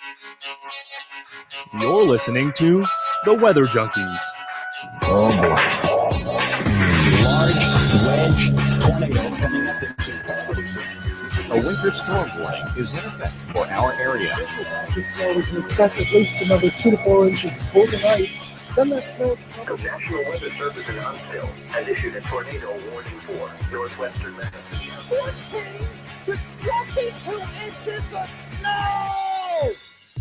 You're listening to The Weather Junkies. Oh boy. Large wedge tornado coming up into A winter storm warning is in effect for our area. This snow we can expect at least another 2 to 4 inches for tonight. Then that snow is The National Weather Service in Huntsville has issued a tornado warning for northwestern Massachusetts. 14 to 22 inches of snow!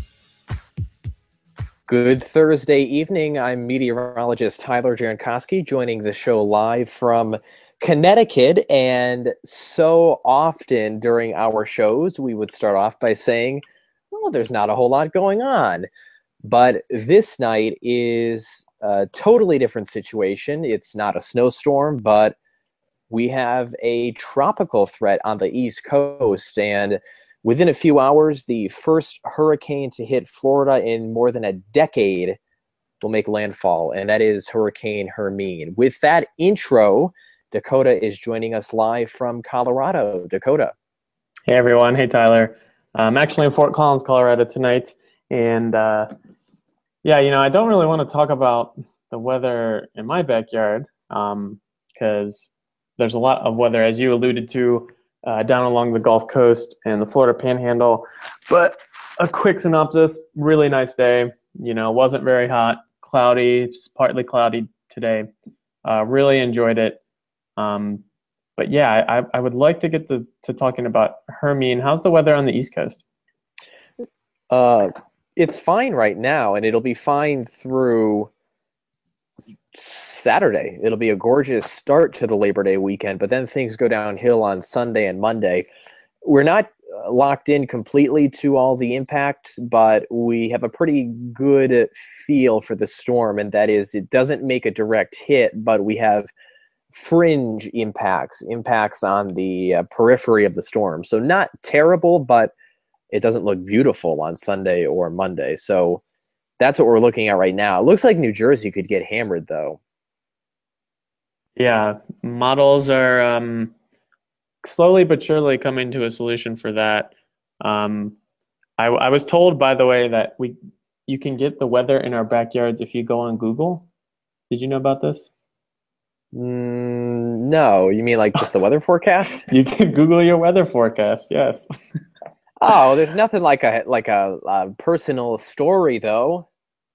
Good Thursday evening. I'm meteorologist Tyler Jankowski, joining the show live from Connecticut. And so often during our shows, we would start off by saying, well, there's not a whole lot going on. But this night is a totally different situation. It's not a snowstorm, but we have a tropical threat on the East Coast. And within a few hours, the first hurricane to hit Florida in more than a decade will make landfall, and that is Hurricane Hermine. With that intro, Dakota is joining us live from Colorado. Dakota. Hey, everyone. Hey, Tyler. I'm actually in Fort Collins, Colorado tonight, and I don't really want to talk about the weather in my backyard because there's a lot of weather, as you alluded to, down along the Gulf Coast and the Florida Panhandle. But a quick synopsis: really nice day. Wasn't very hot, cloudy, partly cloudy today. Really enjoyed it. But yeah, I would like to get to talking about Hermine. How's the weather on the East Coast? It's fine right now, and it'll be fine through Saturday. It'll be a gorgeous start to the Labor Day weekend, but then things go downhill on Sunday and Monday. We're not locked in completely to all the impacts, but we have a pretty good feel for the storm, and that is it doesn't make a direct hit, but we have fringe impacts on the periphery of the storm. So not terrible, but it doesn't look beautiful on Sunday or Monday. So that's what we're looking at right now. It looks like New Jersey could get hammered, though. Yeah, models are slowly but surely coming to a solution for that. I was told, by the way, that you can get the weather in our backyards if you go on Google. Did you know about this? No, you mean like just the weather forecast? You can Google your weather forecast. Yes. Oh, there's nothing like a personal story, though.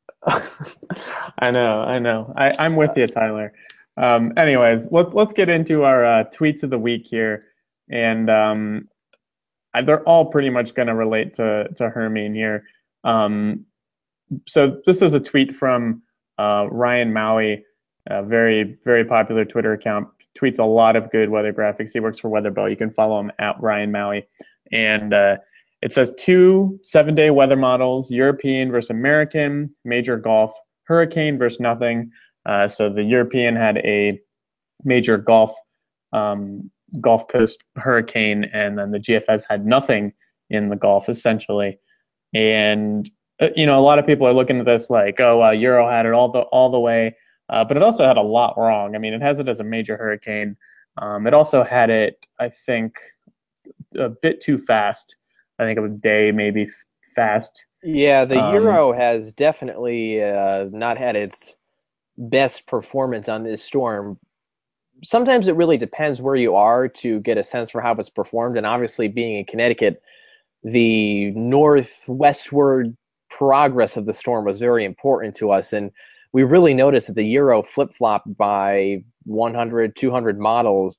I know. I'm with you, Tyler. Anyways, let's get into our tweets of the week here, and they're all pretty much going to relate to Hermine here. So this is a tweet from Ryan Maui, a very, very popular Twitter account. Tweets a lot of good weather graphics. He works for Weatherbell. You can follow him at Ryan Maui, and it says 2 7-day weather models: European versus American, major Gulf, hurricane versus nothing. So the European had a major Gulf Coast hurricane, and then the GFS had nothing in the Gulf, essentially. And a lot of people are looking at this like, oh, well, Euro had it all the way, but it also had a lot wrong. I mean, it has it as a major hurricane. It also had it, I think, a bit too fast. I think a day maybe fast. Yeah, the Euro has definitely not had its best performance on this storm. Sometimes it really depends where you are to get a sense for how it's performed. And obviously, being in Connecticut, the northwestward progress of the storm was very important to us. And we really noticed that the Euro flip-flopped by 100, 200 miles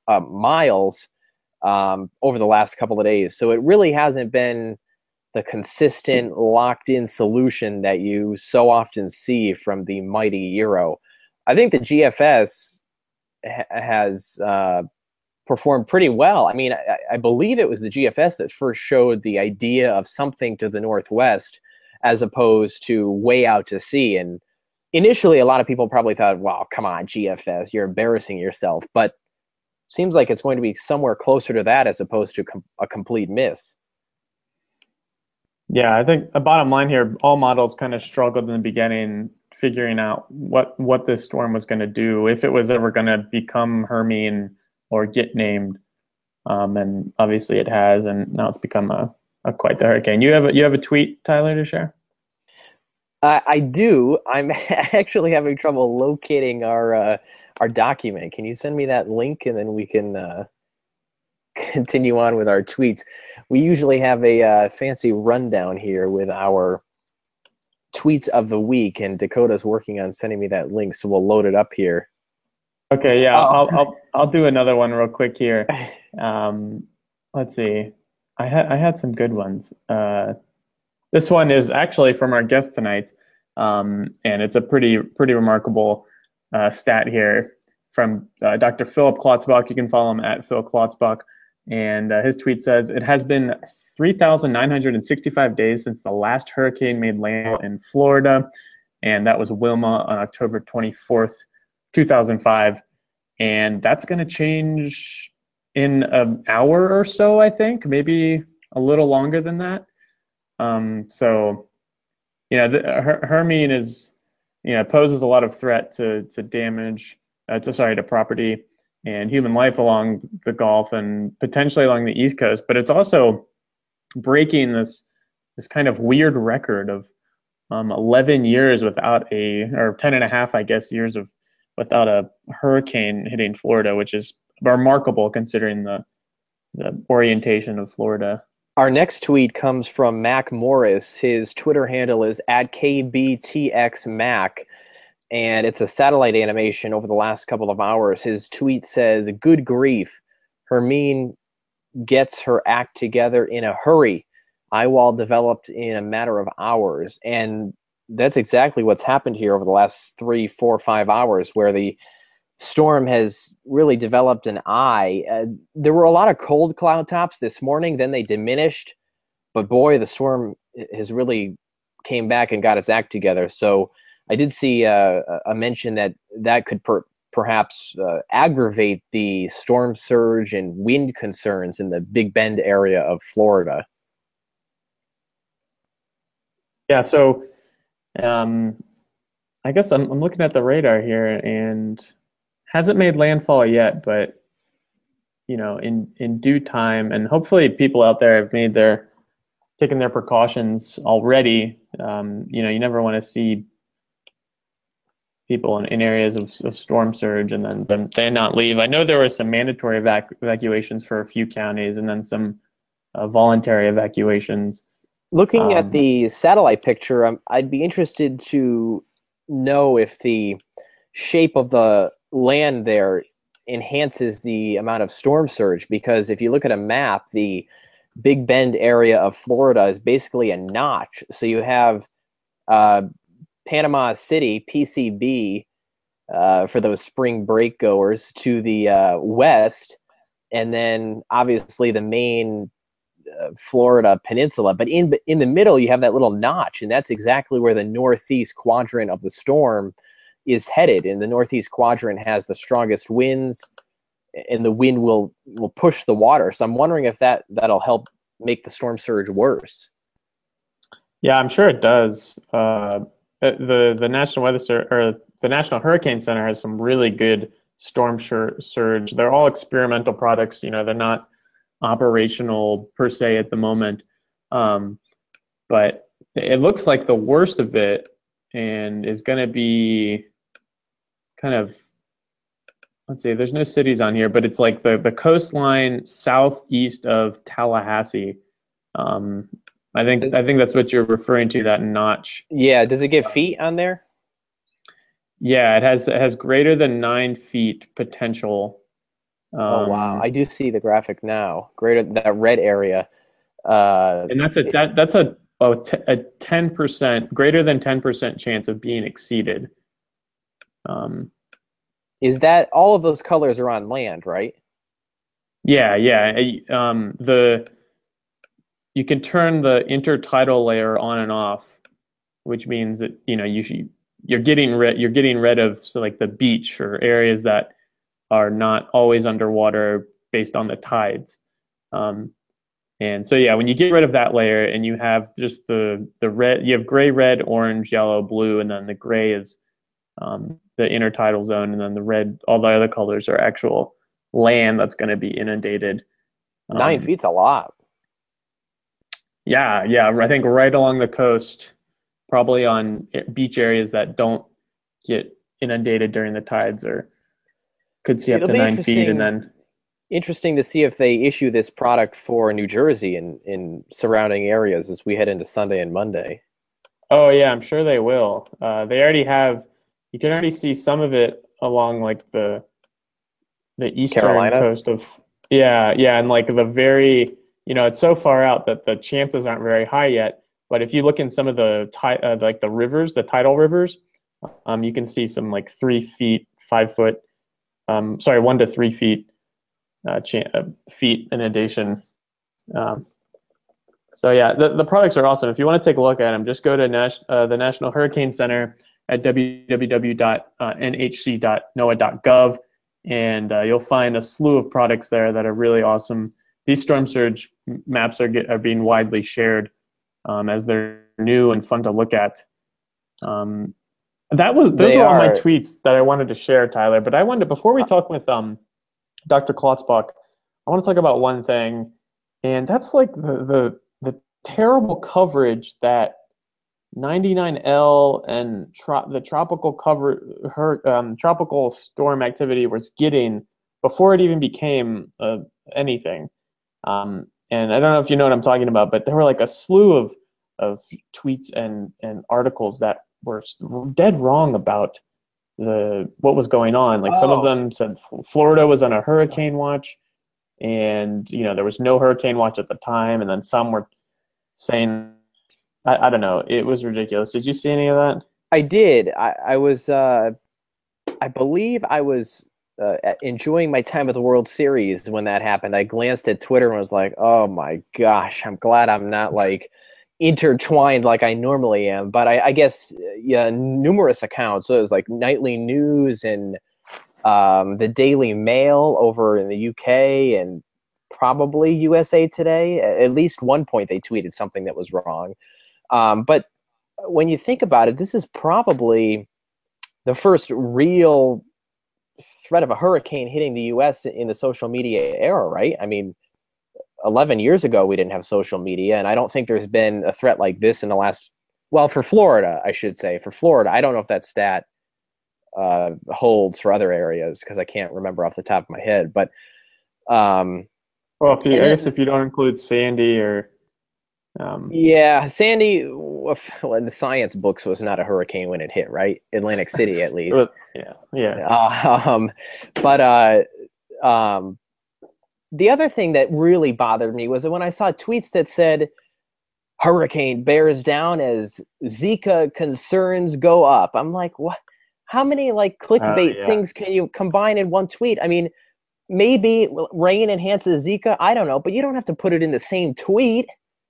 over the last couple of days. So it really hasn't been the consistent, locked-in solution that you so often see from the mighty Euro. I think the GFS has performed pretty well. I mean, I believe it was the GFS that first showed the idea of something to the northwest as opposed to way out to sea. And initially, a lot of people probably thought, wow, come on, GFS, you're embarrassing yourself. But seems like it's going to be somewhere closer to that as opposed to a complete miss. Yeah, I think the bottom line here, all models kind of struggled in the beginning figuring out what this storm was going to do, if it was ever going to become Hermine or get named. And obviously it has, and now it's become a quite the hurricane. You have a tweet, Tyler, to share? I do. I'm actually having trouble locating our document. Can you send me that link and then we can continue on with our tweets? We usually have a fancy rundown here with our tweets of the week, and Dakota's working on sending me that link, so we'll load it up here. Okay, yeah, Oh. I'll do another one real quick here. Let's see. I had some good ones. This one is actually from our guest tonight, and it's a pretty remarkable stat here from Dr. Philip Klotzbach. You can follow him at Phil Klotzbach, and his tweet says, "It has been 3,965 days since the last hurricane made landfall in Florida, and that was Wilma on October 24th, 2005, and that's going to change in an hour or so, I think, maybe a little longer than that. So, Hermine is, poses a lot of threat to damage, to property and human life along the Gulf and potentially along the East Coast. But it's also breaking this kind of weird record of 11 years without or 10 and a half, I guess, years without a hurricane hitting Florida, which is remarkable considering the orientation of Florida. Our next tweet comes from Mac Morris. His Twitter handle is @KBTXMac, and it's a satellite animation over the last couple of hours. His tweet says, "Good grief, Hermine gets her act together in a hurry. Eyewall developed in a matter of hours." And that's exactly what's happened here over the last 3, 4, 5 hours, where the storm has really developed an eye. There were a lot of cold cloud tops this morning, then they diminished, but boy, the storm has really came back and got its act together. So I did see a mention that could perhaps aggravate the storm surge and wind concerns in the Big Bend area of Florida. Yeah, so I guess I'm looking at the radar here, and hasn't made landfall yet, but in due time, and hopefully people out there have taken their precautions already. You never want to see people in areas of storm surge and then they not leave. I know there were some mandatory evacuations for a few counties, and then some voluntary evacuations. Looking at the satellite picture, I'd be interested to know if the shape of the land there enhances the amount of storm surge, because if you look at a map, the Big Bend area of Florida is basically a notch. So you have Panama City, PCB, for those spring break goers, to the west, and then obviously the main Florida peninsula. But in the middle, you have that little notch, and that's exactly where the northeast quadrant of the storm is headed. And the northeast quadrant has the strongest winds, and the wind will push the water. So I'm wondering if that'll help make the storm surge worse. Yeah, I'm sure it does. The National the National Hurricane Center has some really good storm surge. They're all experimental products. They're not operational per se at the moment, but it looks like the worst of it and is going to be kind of, let's see, there's no cities on here, but it's like the coastline southeast of Tallahassee. I think that's what you're referring to, that notch. Yeah, does it give feet on there? Yeah, it has greater than 9 feet potential. Oh wow, I do see the graphic now. That red area, and that's a 10%, greater than 10% chance of being exceeded. Is that all of those colors are on land, right? Yeah. You can turn the intertidal layer on and off, which means that you're getting rid of like the beach or areas that are not always underwater based on the tides. And so when you get rid of that layer and you have just the red, you have gray, red, orange, yellow, blue, and then the gray is the intertidal zone, and then the red, all the other colors are actual land that's going to be inundated. 9 feet's a lot. Yeah. I think right along the coast, probably on beach areas that don't get inundated during the tides, or could see up It'll to be 9 feet, and then interesting to see if they issue this product for New Jersey and in surrounding areas as we head into Sunday and Monday. oh yeah, I'm sure they will. They already have. You can already see some of it along like the eastern Carolinas. coast of yeah, and like the very it's so far out that the chances aren't very high yet. But if you look in some of the like the rivers, the tidal rivers, you can see some like 3 feet, 5 foot, sorry, 1 to 3 feet feet inundation. Um, so yeah, the products are awesome. If you want to take a look at them, just go to the National Hurricane Center at www.nhc.noaa.gov, and you'll find a slew of products there that are really awesome. These storm surge maps are being widely shared as they're new and fun to look at. Those They are all my are. tweets that I wanted to share, Tyler. But I wanted before we talk with Dr. Klotzbach, I want to talk about one thing, and that's like the terrible coverage that 99L and the tropical storm activity was getting before it even became anything. And I don't know if you know what I'm talking about, but there were like a slew of tweets and articles that were dead wrong about what was going on. Like some of Oh, them said Florida was on a hurricane watch, and there was no hurricane watch at the time, and then some were saying I don't know. It was ridiculous. Did you see any of that? I did. I was. I believe I was enjoying my time at the World Series when that happened. I glanced at Twitter and was like, "Oh my gosh, I'm glad I'm not like intertwined like I normally am." But I guess yeah, numerous accounts. So it was like Nightly News and the Daily Mail over in the UK and probably USA Today. At least one point they tweeted something that was wrong. But when you think about it, this is probably the first real threat of a hurricane hitting the U.S. in the social media era, right? I mean, 11 years ago, we didn't have social media, and I don't think there's been a threat like this in the last, well, for Florida, I should say. For Florida, I don't know if that stat holds for other areas because I can't remember off the top of my head. But Well, and I guess then, if you don't include Sandy or um, yeah, Sandy, well, in the science books, was not a hurricane when it hit, right? Atlantic City, at least. yeah, Um, but um, the other thing that really bothered me was that when I saw tweets that said hurricane bears down as Zika concerns go up. I'm like, what? How many like clickbait yeah, things can you combine in one tweet? I mean, maybe rain enhances Zika. I don't know, but you don't have to put it in the same tweet.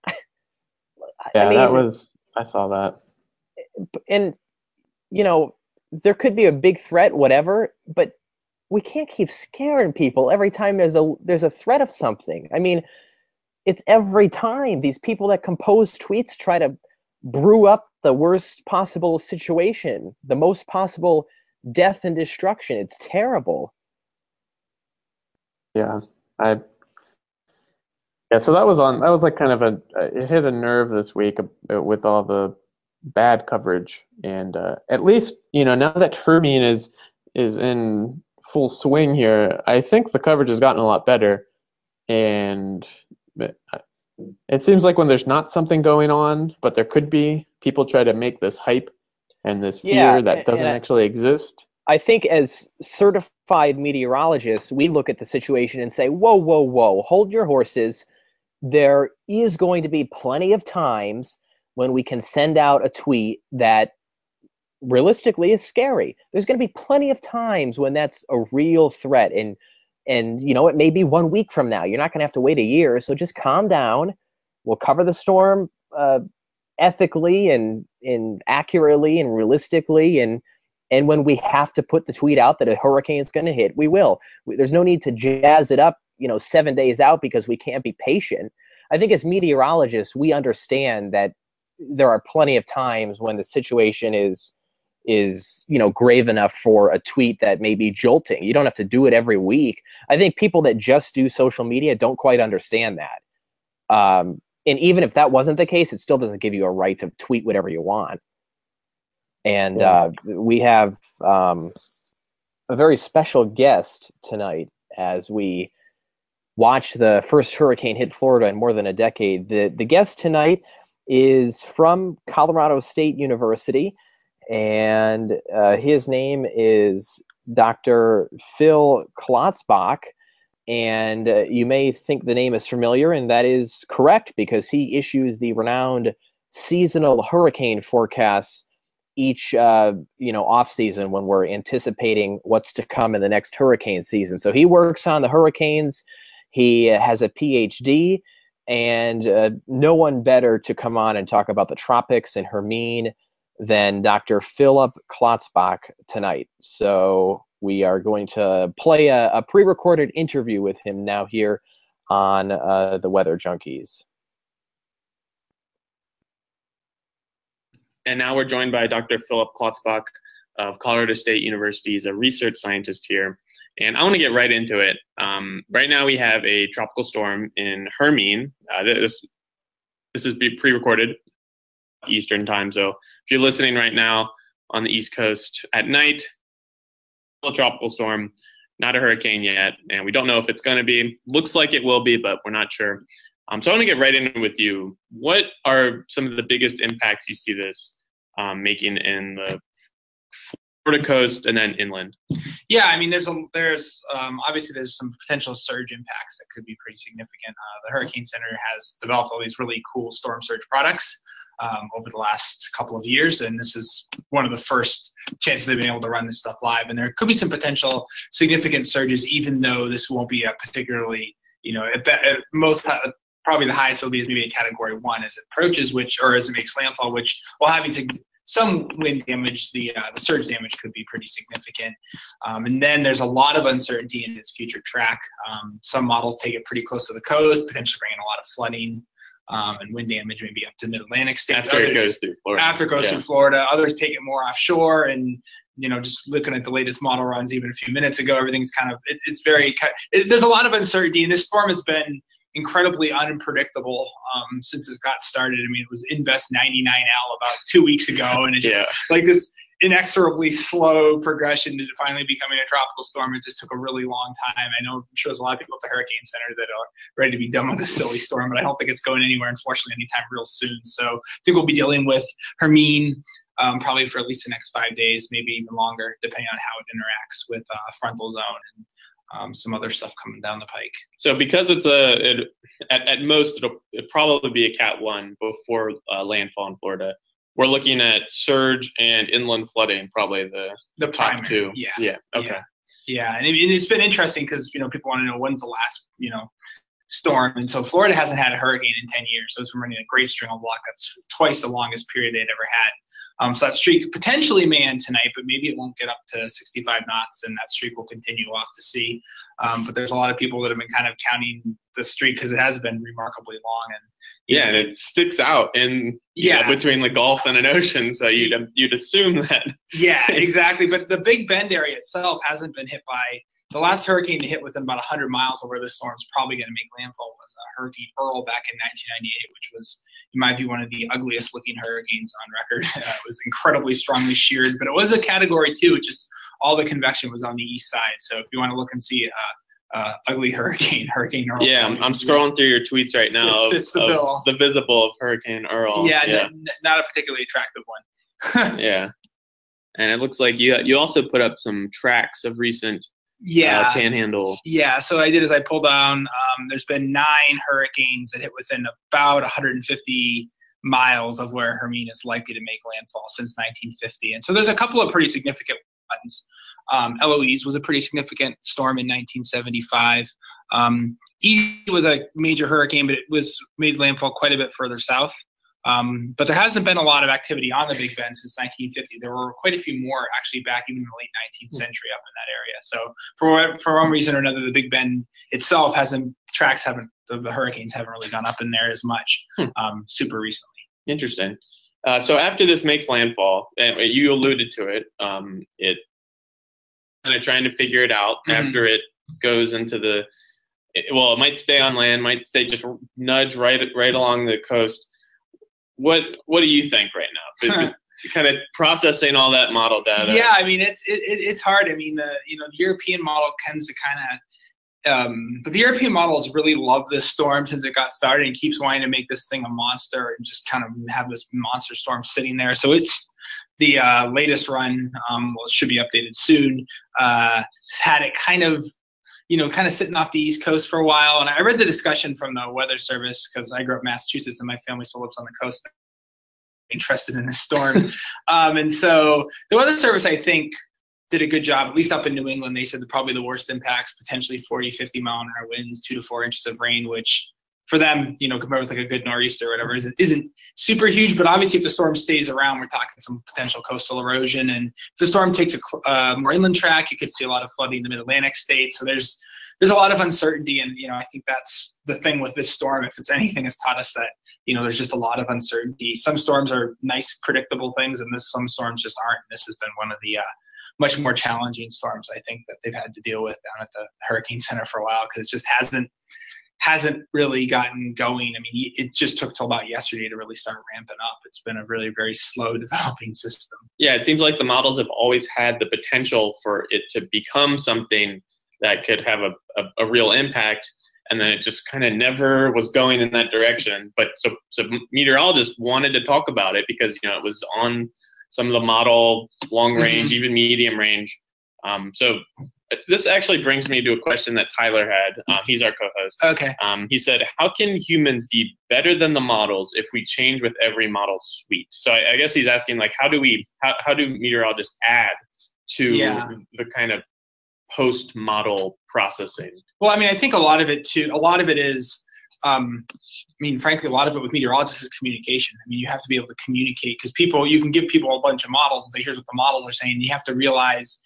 I yeah. mean, I saw that. and you know, there could be a big threat, whatever, but we can't keep scaring people every time there's a threat of something. I mean, it's every time these people that compose tweets try to brew up the worst possible situation, the most possible death and destruction. It's terrible. Yeah, I yeah. So that was on. That was like kind of it hit a nerve this week with all the bad coverage, and at least now that Hermine is in full swing here, I think the coverage has gotten a lot better, and it seems like when there's not something going on, but there could be, people try to make this hype and this Yeah, fear that doesn't actually exist. I think as certified meteorologists, we look at the situation and say, whoa, whoa, whoa, hold your horses. There is going to be plenty of times when we can send out a tweet that realistically is scary. There's going to be plenty of times when that's a real threat, and it may be 1 week from now. You're not going to have to wait a year, so just calm down. We'll cover the storm ethically and accurately and realistically, and when we have to put the tweet out that a hurricane is going to hit, we will. There's no need to jazz it up 7 days out because we can't be patient. I think as meteorologists, we understand that there are plenty of times when the situation is grave enough for a tweet that may be jolting. You don't have to do it every week. I think people that just do social media don't quite understand that. And even if that wasn't the case, it still doesn't give you a right to tweet whatever you want. And we have a very special guest tonight as we watch the first hurricane hit Florida in more than a decade. The guest tonight is from Colorado State University, and his name is Dr. Phil Klotzbach. And you may think the name is familiar, and that is correct because he issues the renowned seasonal hurricane forecasts each off season when we're anticipating what's to come in the next hurricane season. So he works on the hurricanes. He has a PhD, and no one better to come on and talk about the tropics and Hermine than Dr. Philip Klotzbach tonight. So we are going to play a pre-recorded interview with him now here on the Weather Junkies. And now we're joined by Dr. Philip Klotzbach of Colorado State University. He's a research scientist here. And I want to get right into it. Right now we have a tropical storm in Hermine. This is pre-recorded Eastern time. So if you're listening right now on the East Coast at night, a tropical storm, not a hurricane yet. And we don't know if it's going to be. Looks like it will be, but we're not sure. So I want to get right in with you. What are some of the biggest impacts you see this making in the Florida coast and then inland? Yeah, I mean, there's obviously there's some potential surge impacts that could be pretty significant. The Hurricane Center has developed all these really cool storm surge products over the last couple of years, and this is one of the first chances they've been able to run this stuff live. And there could be some potential significant surges, even though this won't be a particularly, at most. Probably the highest it'll be is maybe a Category 1 as it approaches, or as it makes landfall, which while having some wind damage, the surge damage could be pretty significant. And then there's a lot of uncertainty in its future track. Some models take it pretty close to the coast, potentially bringing a lot of flooding and wind damage, maybe up to mid-Atlantic states. After it goes through Florida. Through Florida. Others take it more offshore, and just looking at the latest model runs even a few minutes ago, everything's kind of there's a lot of uncertainty, and this storm has been incredibly unpredictable since it got started. I mean, it was Invest 99L about 2 weeks ago, and it just like this inexorably slow progression to finally becoming a tropical storm. It just took a really long time. I'm sure there's a lot of people at the Hurricane Center that are ready to be done with this silly storm, but I don't think it's going anywhere, unfortunately, anytime real soon. So I think we'll be dealing with Hermine probably for at least the next 5 days, maybe even longer, depending on how it interacts with frontal zone and some other stuff coming down the pike. So because it's at most it'll probably be a Cat 1 before landfall in Florida. We're looking at surge and inland flooding, probably the top two. Yeah. Okay. Yeah, and it's been interesting because people want to know when's the last storm, and so Florida hasn't had a hurricane in 10 years. So it's been running a great string of luck. That's twice the longest period they'd ever had. So that streak potentially may end tonight, but maybe it won't get up to 65 knots, and that streak will continue off to sea. But there's a lot of people that have been kind of counting the streak because it has been remarkably long. And and it sticks out in between the Gulf and an ocean, so you'd assume that. Yeah, exactly. But the Big Bend area itself hasn't been hit by. The last hurricane to hit within about 100 miles of where this storm's probably going to make landfall was Hurricane Earl back in 1998, which was, it might be one of the ugliest looking hurricanes on record. It was incredibly strongly sheared, but it was a Category 2. Just all the convection was on the east side. So if you want to look and see ugly Hurricane Earl. Yeah, I'm scrolling through your tweets right now. Fits the bill. The visible of Hurricane Earl. Yeah. Not a particularly attractive one. Yeah, and it looks like you also put up some tracks of recent. Panhandle. Yeah, so I did is I pulled down, there's been 9 hurricanes that hit within about 150 miles of where Hermine is likely to make landfall since 1950. And so there's a couple of pretty significant ones. Eloise was a pretty significant storm in 1975. Easy was a major hurricane, but it made landfall quite a bit further south. But there hasn't been a lot of activity on the Big Bend since 1950. There were quite a few more actually back even in the late 19th century up in that area. So for one reason or another, the Big Bend itself of the hurricanes haven't really gone up in there as much super recently. Interesting. So after this makes landfall, and you alluded to it, it kind of trying to figure it out after it goes into the it might stay on land, might stay just nudge right along the coast. What do you think right now? Kind of processing all that model data. Yeah, I mean it's hard. I mean the European model tends to kind of, but the European models really love this storm since it got started and keeps wanting to make this thing a monster and just kind of have this monster storm sitting there. So it's the latest run. It should be updated soon. Had it kind of sitting off the East Coast for a while. And I read the discussion from the Weather Service because I grew up in Massachusetts and my family still lives on the coast. Interested in this storm. And so the Weather Service, I think, did a good job, at least up in New England. They said probably the worst impacts, potentially 40, 50 mile an hour winds, 2 to 4 inches of rain, which for them, compared with like a good nor'easter or whatever, isn't super huge. But obviously if the storm stays around, we're talking some potential coastal erosion. And if the storm takes a more inland track, you could see a lot of flooding in the mid-Atlantic states. So there's a lot of uncertainty. And, I think that's the thing with this storm. If it's anything, has taught us that, there's just a lot of uncertainty. Some storms are nice, predictable things, and some storms just aren't. This has been one of the much more challenging storms, I think, that they've had to deal with down at the Hurricane Center for a while because it just hasn't really gotten going. I mean, it just took till about yesterday to really start ramping up. It's been a really very slow developing system. Yeah, it seems like the models have always had the potential for it to become something that could have a real impact, and then it just kind of never was going in that direction. But so meteorologists wanted to talk about it because it was on some of the model long range, even medium range. So this actually brings me to a question that Tyler had. He's our co-host. Okay. He said, how can humans be better than the models if we change with every model suite? So I guess he's asking, like, how do meteorologists add to the kind of post-model processing? Well, I mean, I think a lot of it is, frankly, a lot of it with meteorologists is communication. I mean, you have to be able to communicate because you can give people a bunch of models and say, here's what the models are saying. You have to realize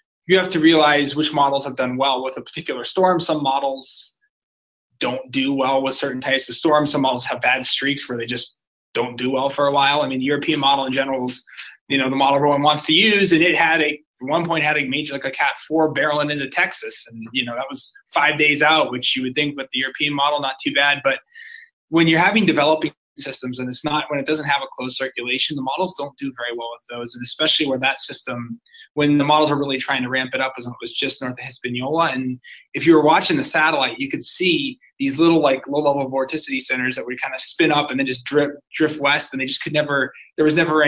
which models have done well with a particular storm. Some models don't do well with certain types of storms. Some models have bad streaks where they just don't do well for a while. I mean, the European model in general is, the model everyone wants to use, and it at one point had a major, like a Cat 4 barreling into Texas. And, that was 5 days out, which you would think with the European model, not too bad. But when you're having developing systems and when it doesn't have a closed circulation, the models don't do very well with those. And especially where that system, when the models are really trying to ramp it up, was when it was just north of Hispaniola. And if you were watching the satellite, you could see these little like low-level vorticity centers that would kind of spin up and then just drift west. And they just there was never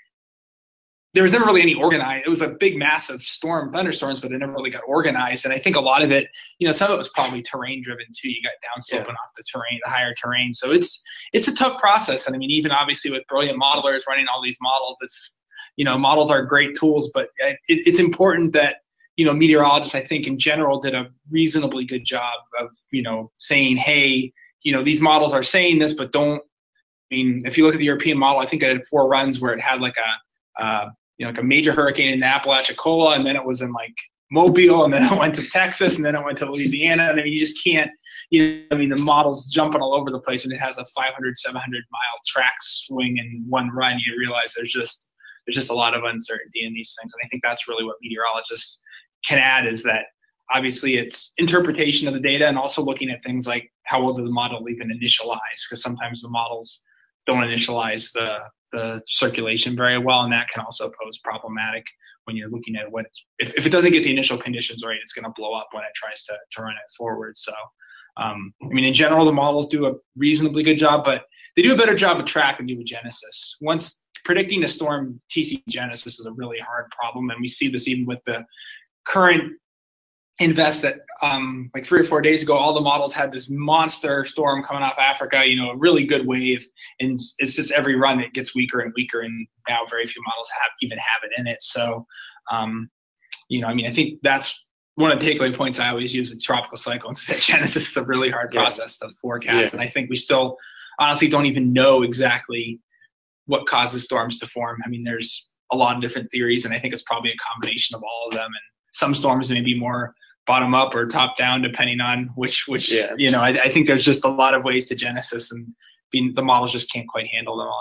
really any organized. It was a big, massive thunderstorms, but it never really got organized. And I think a lot of it, some of it was probably terrain driven too. You got downsloping off the higher terrain. So it's a tough process. And I mean, even obviously with brilliant modelers running all these models, it's, models are great tools, but it's important that, meteorologists, I think in general, did a reasonably good job of, saying, hey, these models are saying this, but if you look at the European model, I think it had 4 runs where it had like like a major hurricane in Apalachicola, and then it was in like Mobile, and then it went to Texas, and then it went to Louisiana. And I mean, you just can't, the model's jumping all over the place, and it has a 500, 700 mile track swing in one run. You realize there's just a lot of uncertainty in these things. And I think that's really what meteorologists can add, is that obviously it's interpretation of the data and also looking at things like how will the model even initialize, because sometimes the models don't initialize the circulation very well, and that can also pose problematic when you're looking at if it doesn't get the initial conditions right, it's going to blow up when it tries to run it forward. So in general, the models do a reasonably good job, but they do a better job of track than do with Genesis. Once predicting a storm, TC Genesis is a really hard problem, and we see this even with the current invest that like 3 or 4 days ago, all the models had this monster storm coming off Africa, a really good wave, and it's just every run it gets weaker and weaker, and now very few models have it in it. So I think that's one of the takeaway points I always use with tropical cyclones, that Genesis is a really hard process to forecast. And I think we still honestly don't even know exactly what causes storms to form. I mean, there's a lot of different theories, and I think it's probably a combination of all of them. And some storms may be more bottom up or top down, depending on which I think there's just a lot of ways to Genesis, and the models just can't quite handle them all yet.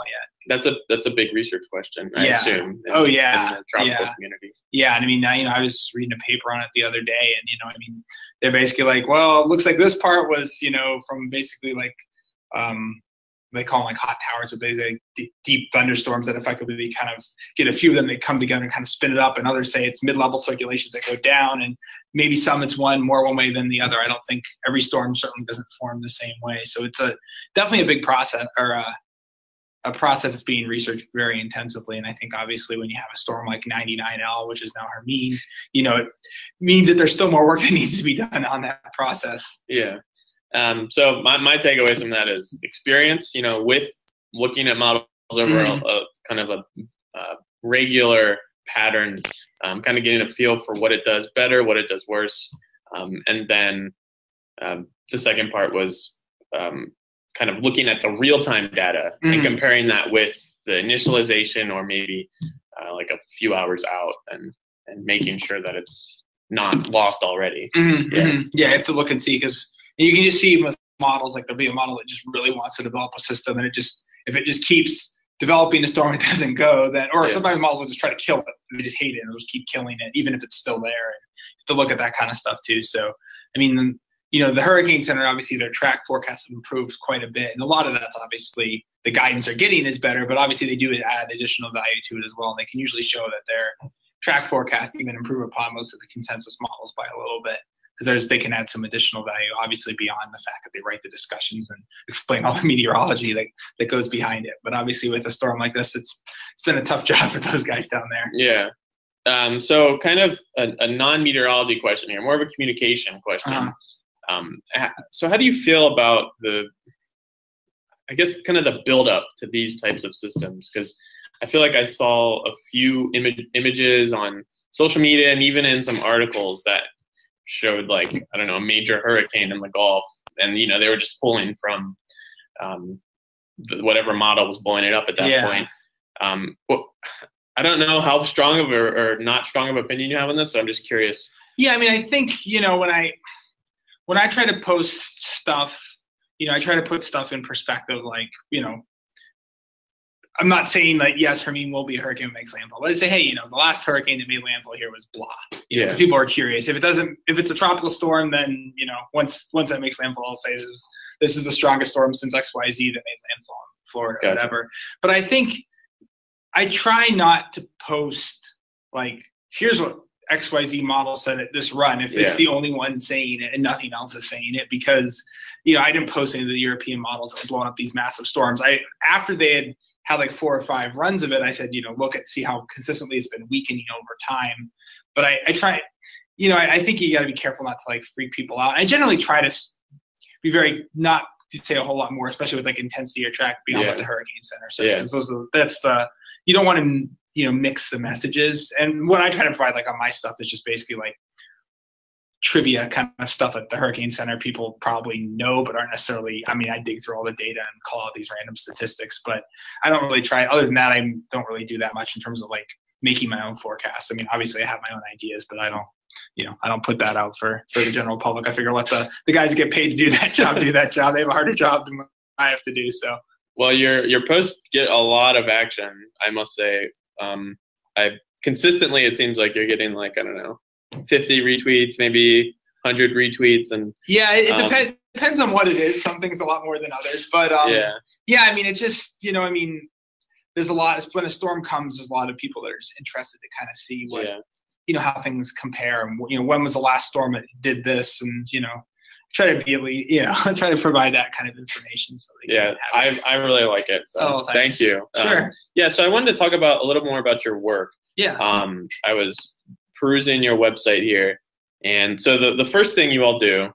that's a big research question, I Yeah. assume. Oh, yeah. In the tropical Yeah. community. Yeah, and I mean, now, I was reading a paper on it the other day, and they're basically like, well, it looks like this part was, from basically like, they call them like hot towers, but basically deep thunderstorms that effectively kind of get a few of them, they come together and kind of spin it up, and others say it's mid-level circulations that go down, and maybe some it's one way than the other. I don't think every storm certainly doesn't form the same way, so it's definitely a big process, or a process that's being researched very intensively. And I think obviously when you have a storm like 99L, which is now Hermine, it means that there's still more work that needs to be done on that process. Yeah. So my takeaways from that is experience, with looking at models over a kind of a regular pattern, kind of getting a feel for what it does better, what it does worse. And then the second part was kind of looking at the real-time data and comparing that with the initialization, or maybe like a few hours out, and making sure that it's not lost already. Yeah, you have to look and see, because you can just see with models, like there'll be a model that just really wants to develop a system, and if it just keeps developing a storm, it doesn't go, then, or sometimes models will just try to kill it. They just hate it, and they'll just keep killing it, even if it's still there. And you have to look at that kind of stuff too. So, I mean, the Hurricane Center, obviously their track forecast improved quite a bit. And a lot of that's obviously the guidance they're getting is better, but obviously they do add additional value to it as well. And they can usually show that their track forecast even improve upon most of the consensus models by a little bit, because they can add some additional value, obviously beyond the fact that they write the discussions and explain all the meteorology that goes behind it. But obviously with a storm like this, it's been a tough job for those guys down there. Yeah. So kind of a non-meteorology question here, more of a communication question. So how do you feel about I guess kind of the build-up to these types of systems? Because I feel like I saw a few images on social media and even in some articles that showed, like, I don't know, a major hurricane in the Gulf, and they were just pulling from whatever model was blowing it up at that point. I don't know how strong of or not strong of opinion you have on this, so I'm just curious. Yeah, I mean, I think when I try to post stuff, I try to put stuff in perspective, like, I'm not saying like, yes, Hermine will be a hurricane that makes landfall, but I say, hey, the last hurricane that made landfall here was blah. People are curious. If it's a tropical storm, then, once that makes landfall, I'll say this is the strongest storm since XYZ that made landfall in Florida, or whatever. But I think I try not to post like, here's what XYZ model said at this run, if it's the only one saying it and nothing else is saying it, because I didn't post any of the European models that were blowing up these massive storms. After they had like 4 or 5 runs of it, I said, see how consistently it's been weakening over time. But I try, I think you got to be careful not to like freak people out. I generally try to be very, not to say a whole lot more, especially with like intensity or track beyond what the Hurricane Center says, because you don't want to mix the messages. And what I try to provide like on my stuff is just basically like trivia kind of stuff that the Hurricane Center people probably know, but aren't necessarily, I mean, I dig through all the data and call out these random statistics, but I don't really try, other than that, I don't really do that much in terms of like making my own forecasts. I mean, obviously I have my own ideas, but I don't put that out for the general public. I figure let the guys that get paid to do that job. They have a harder job than I have to do. So, well, your posts get a lot of action, I must say. Consistently, it seems like you're getting like, I don't know, 50 retweets, maybe 100 retweets, and it depends on what it is. Some things a lot more than others, but I mean, it just there's a lot. When a storm comes, there's a lot of people that are just interested to kind of see what how things compare, and when was the last storm that did this, and try to be try to provide that kind of information. So I really like it. So thank you. Sure. So I wanted to talk about a little more about your work. I was perusing your website here, and so the first thing you all do,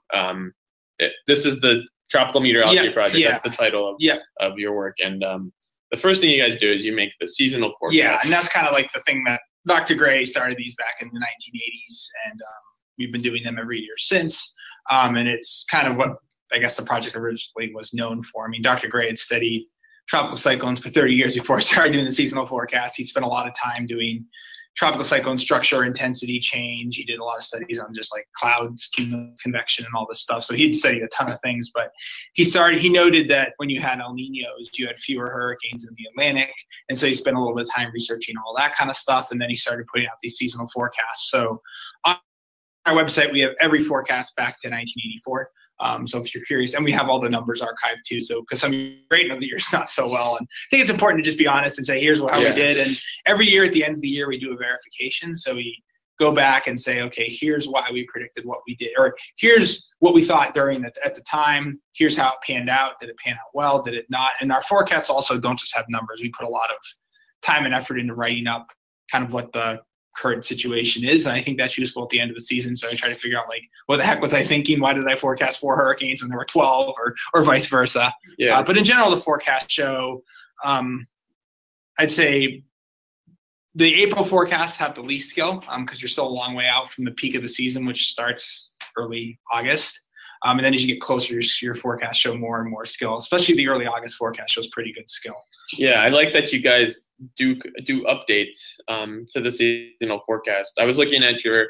this is the Tropical Meteorology Project. That's the title of your work, and the first thing you guys do is you make the seasonal forecast. Yeah, and that's kind of like the thing that Dr. Gray started these back in the 1980s, and we've been doing them every year since. And it's kind of what I guess the project originally was known for. I mean, Dr. Gray had studied tropical cyclones for 30 years before he started doing the seasonal forecast. He spent a lot of time doing tropical cyclone structure, intensity change. He did a lot of studies on just like clouds, cumulative convection, and all this stuff. So he'd studied a ton of things, but he noted that when you had El Niños, you had fewer hurricanes in the Atlantic. And so he spent a little bit of time researching all that kind of stuff. And then he started putting out these seasonal forecasts. So on our website, we have every forecast back to 1984. So if you're curious, and we have all the numbers archived too. So because some great know the year's not so well, and I think it's important to just be honest and say, here's how we did. And every year at the end of the year, we do a verification. So we go back and say, okay, here's why we predicted what we did, or here's what we thought at the time. Here's how it panned out. Did it pan out well? Did it not? And our forecasts also don't just have numbers. We put a lot of time and effort into writing up kind of what the current situation is, and I think that's useful at the end of the season. So I try to figure out like, what the heck was I thinking? Why did I forecast 4 hurricanes when there were 12, or vice versa? But in general, the forecasts show, I'd say the April forecasts have the least skill because you're still a long way out from the peak of the season, which starts early August. And then as you get closer, your forecasts show more and more skill, especially the early August forecast shows pretty good skill. Yeah, I like that you guys do updates to the seasonal forecast. I was looking at your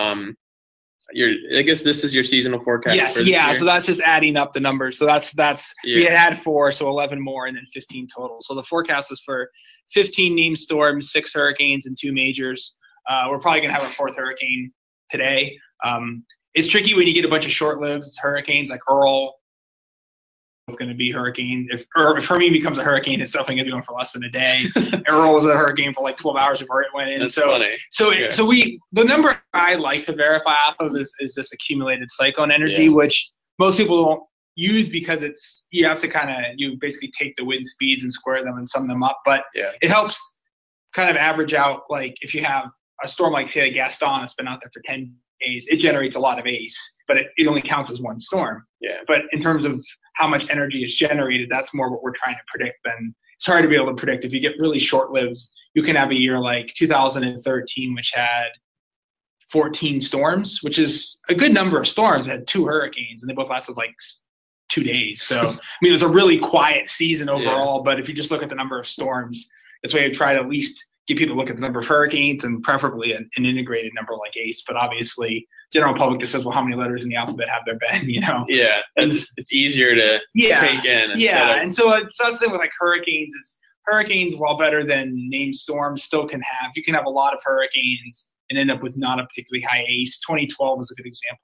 I guess this is your seasonal forecast. Yes, for this year. So that's just adding up the numbers. So that's we had 4, so 11 more, and then 15 total. So the forecast is for 15 named storms, 6 hurricanes, and 2 majors. We're probably gonna have our 4th hurricane today. It's tricky when you get a bunch of short-lived hurricanes like Earl. It's going to be hurricane. If Hermine becomes a hurricane, it's definitely going to be going for less than a day. Earl was a hurricane for like 12 hours before it went in. That's funny. The number I like to verify off of is this accumulated cyclone energy, which most people don't use because you have to you basically take the wind speeds and square them and sum them up. But it helps kind of average out, like if you have a storm like today, Gaston, it's been out there for 10 days, it generates a lot of ACE, but it only counts as one storm. But in terms of how much energy is generated, that's more what we're trying to predict. Then it's hard to be able to predict. If you get really short-lived, you can have a year like 2013, which had 14 storms, which is a good number of storms. It had 2 hurricanes, and they both lasted like 2 days. So, I mean, it was a really quiet season overall, but if you just look at the number of storms, that's why I try to at least get people to look at the number of hurricanes and preferably an integrated number like ACE. But obviously, general public just says, well, how many letters in the alphabet have there been, Yeah, it's easier to take in. And so that's the thing with like hurricanes is hurricanes, while better than named storms, you can have a lot of hurricanes and end up with not a particularly high ACE. 2012 is a good example.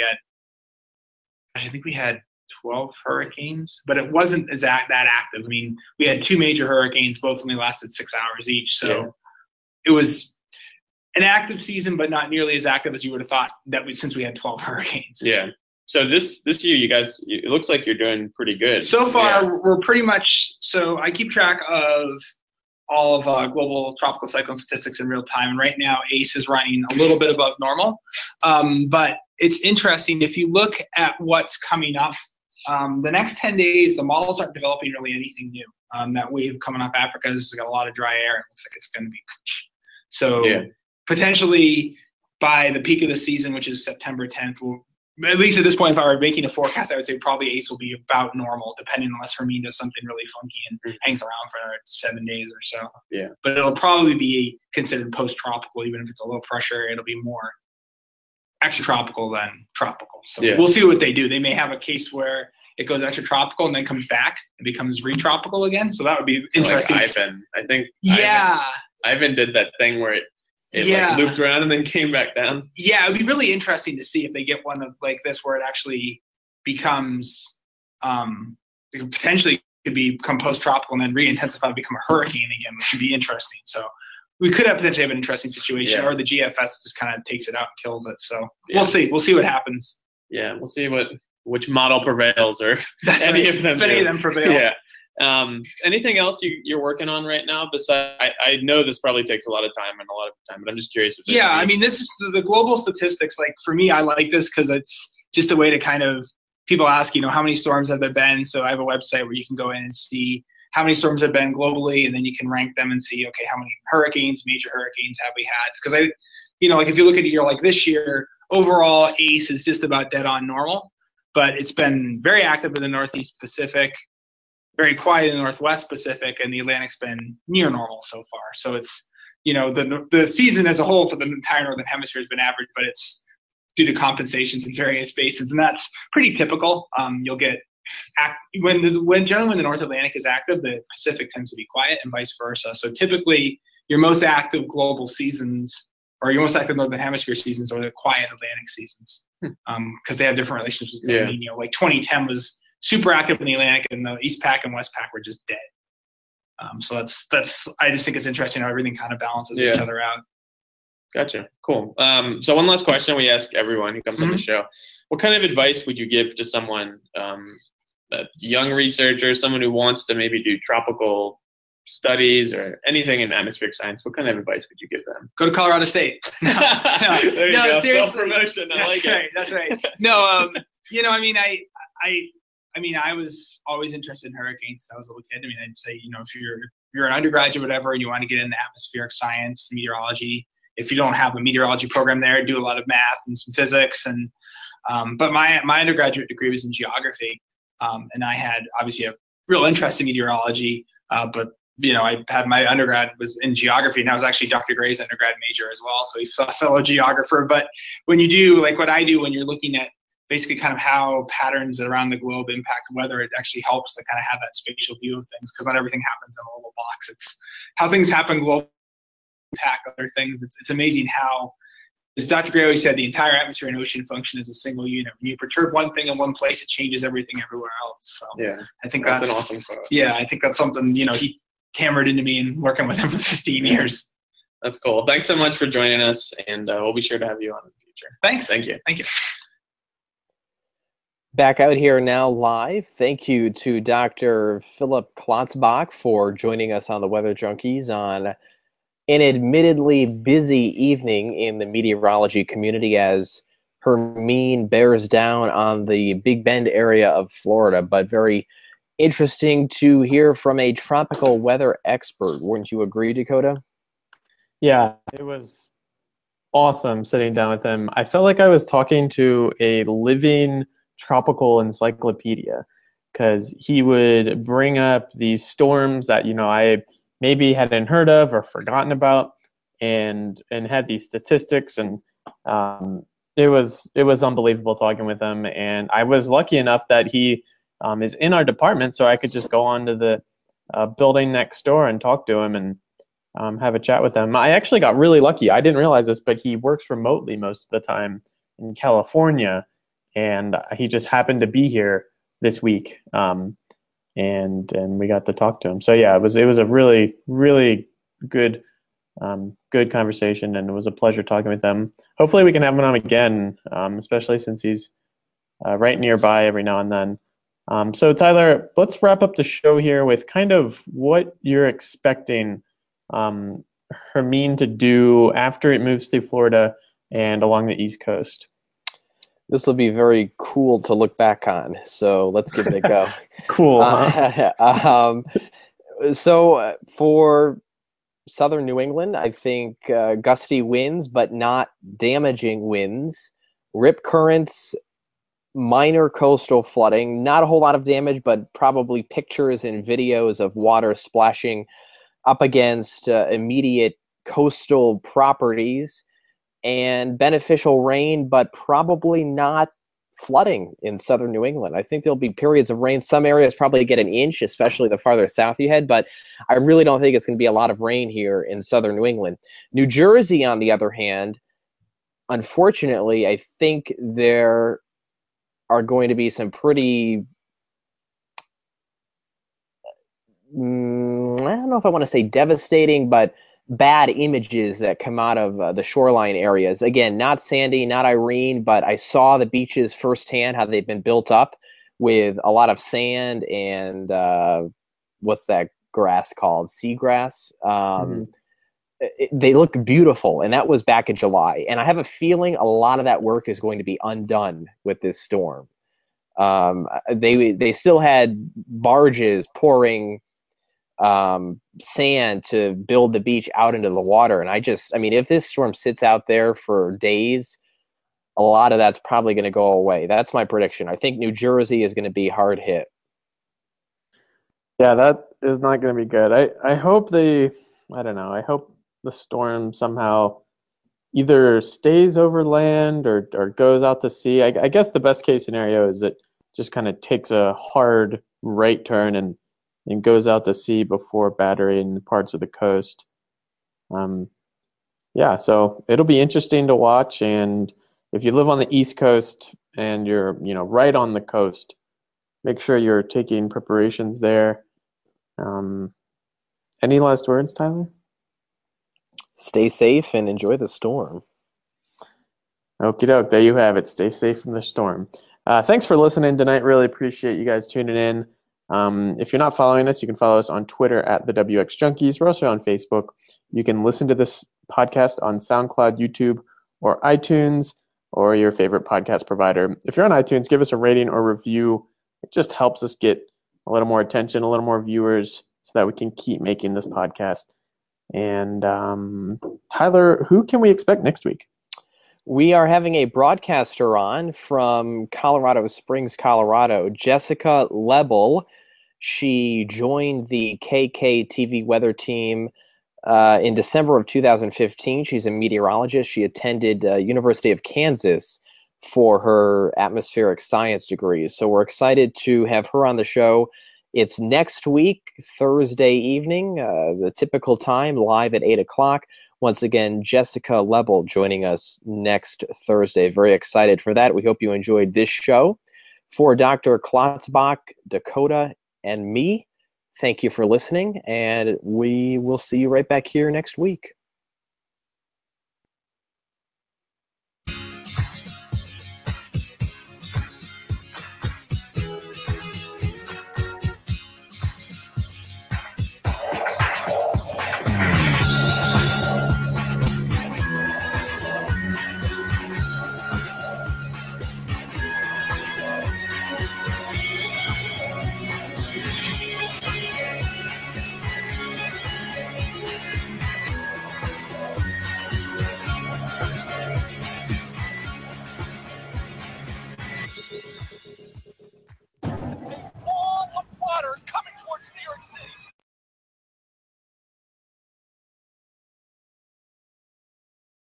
I think we had 12 hurricanes, but it wasn't that active. I mean, we had 2 major hurricanes, both only lasted 6 hours each. So it was an active season, but not nearly as active as you would have thought since we had 12 hurricanes. Yeah. So this year, you guys, it looks like you're doing pretty good. So far, we're pretty much – so I keep track of all of global tropical cyclone statistics in real time. And right now, ACE is running a little bit above normal. But it's interesting. If you look at what's coming up, the next 10 days, the models aren't developing really anything new. That wave coming off Africa has got a lot of dry air. It looks like it's going to be – so potentially by the peak of the season, which is September 10th, at least at this point, if I were making a forecast, I would say probably ACE will be about normal, depending unless Hermine does something really funky and hangs around for 7 days or so. Yeah. But it'll probably be considered post-tropical, even if it's a low pressure. It'll be more extratropical than tropical. So we'll see what they do. They may have a case where it goes extratropical and then comes back and becomes retropical again. So that would be interesting. Like Ivan, I think. Ivan did that thing where it like looped around and then came back down. Yeah, it would be really interesting to see if they get one of like this where it actually becomes potentially could become post-tropical and then re-intensify and become a hurricane again, which would be interesting. So we could potentially have an interesting situation, or the GFS just kind of takes it out and kills it. So we'll see. We'll see what happens. Yeah, we'll see which model prevails, or if any of them prevail. Yeah. Anything else you're working on right now? Besides, I know this probably takes a lot of time, but I'm just curious. I mean, this is the global statistics. Like for me, I like this because it's just a way to kind of people ask, how many storms have there been? So I have a website where you can go in and see how many storms have been globally, and then you can rank them and see, okay, how many major hurricanes have we had? Because like if you look at a year like this year, overall ACE is just about dead on normal, but it's been very active in the Northeast Pacific, very quiet in the Northwest Pacific, and the Atlantic's been near normal so far. So it's, the season as a whole for the entire northern hemisphere has been average, but it's due to compensations in various basins, and that's pretty typical. You'll get generally when the North Atlantic is active, the Pacific tends to be quiet, and vice versa. So typically, your most active global seasons, or your most active Northern Hemisphere seasons, are the quiet Atlantic seasons, because they have different relationships with El Nino. Like 2010 was super active in the Atlantic, and the East Pac and West Pac were just dead. So that's I just think it's interesting how everything kind of balances each other out. Gotcha. Cool. So one last question we ask everyone who comes on the show: what kind of advice would you give to someone, a young researcher, someone who wants to maybe do tropical studies or anything in atmospheric science? What kind of advice would you give them? Go to Colorado State. There you go. Seriously. Self-promotion. I like it. That's right. No, I was always interested in hurricanes since I was a little kid. I'd say, if you're an undergraduate, whatever, and you want to get into atmospheric science, meteorology, if you don't have a meteorology program there, do a lot of math and some physics. And but my undergraduate degree was in geography, and I had obviously a real interest in meteorology. But I had my undergrad was in geography, and I was actually Dr. Gray's undergrad major as well. So he's a fellow geographer. But when you do like what I do, when you're looking at basically kind of how patterns around the globe impact weather, it actually helps to kind of have that spatial view of things, because not everything happens in a little box. It's how things happen globally impact other things. It's amazing how, as Dr. Gray always said, the entire atmosphere and ocean function as a single unit. When you perturb one thing in one place, it changes everything everywhere else. So yeah, I think that's an awesome quote. Yeah, I think that's something, he hammered into me and working with him for 15 years. That's cool. Thanks so much for joining us, and we'll be sure to have you on in the future. Thanks. Thank you. Thank you. Back out here now live. Thank you to Dr. Philip Klotzbach for joining us on the Weather Junkies on an admittedly busy evening in the meteorology community as Hermine bears down on the Big Bend area of Florida, but very interesting to hear from a tropical weather expert. Wouldn't you agree, Dakota? Yeah, it was awesome sitting down with him. I felt like I was talking to a living tropical encyclopedia, because he would bring up these storms that I maybe hadn't heard of or forgotten about, and had these statistics, and it was unbelievable talking with him. And I was lucky enough that he is in our department, so I could just go on to the building next door and talk to him and have a chat with him. I actually got really lucky. I didn't realize this, but he works remotely most of the time in California, and he just happened to be here this week, and we got to talk to him. So yeah, it was a really, really good good conversation, and it was a pleasure talking with him. Hopefully we can have him on again, especially since he's right nearby every now and then. So Tyler, let's wrap up the show here with kind of what you're expecting Hermine to do after it moves through Florida and along the East Coast. This will be very cool to look back on, so let's give it a go. Cool. Huh? So for southern New England, I think gusty winds, but not damaging winds, rip currents, minor coastal flooding, not a whole lot of damage, but probably pictures and videos of water splashing up against immediate coastal properties, and beneficial rain, but probably not flooding in southern New England. I think there'll be periods of rain. Some areas probably get an inch, especially the farther south you head, but I really don't think it's going to be a lot of rain here in southern New England. New Jersey, on the other hand, unfortunately, I think there are going to be some pretty, I don't know if I want to say devastating, but bad images that come out of the shoreline areas. Again, not Sandy, not Irene, but I saw the beaches firsthand, how they've been built up with a lot of sand and what's that grass called? Seagrass. They look beautiful, and that was back in July. And I have a feeling a lot of that work is going to be undone with this storm. They still had barges pouring sand to build the beach out into the water. And if this storm sits out there for days, a lot of that's probably going to go away. That's my prediction. I think New Jersey is going to be hard hit. Yeah, that is not going to be good. I hope I hope the storm somehow either stays over land or goes out to sea. I guess the best case scenario is it just kind of takes a hard right turn and goes out to sea before battering parts of the coast. Yeah, so it'll be interesting to watch. And if you live on the East Coast and you're, right on the coast, make sure you're taking preparations there. Any last words, Tyler? Stay safe and enjoy the storm. Okie doke, there you have it. Stay safe from the storm. Thanks for listening tonight. Really appreciate you guys tuning in. If you're not following us, you can follow us on Twitter at the WX Junkies. We're also on Facebook. You can listen to this podcast on SoundCloud, YouTube, or iTunes, or your favorite podcast provider. If you're on iTunes, give us a rating or review. It just helps us get a little more attention, a little more viewers, so that we can keep making this podcast. And Tyler, who can we expect next week? We are having a broadcaster on from Colorado Springs, Colorado, Jessica Lebel. She joined the KKTV weather team in December of 2015. She's a meteorologist. She attended University of Kansas for her atmospheric science degree. So we're excited to have her on the show. It's next week, Thursday evening, the typical time, live at 8 o'clock. Once again, Jessica Lebel joining us next Thursday. Very excited for that. We hope you enjoyed this show. For Dr. Klotzbach, Dakota, and me, thank you for listening, and we will see you right back here next week.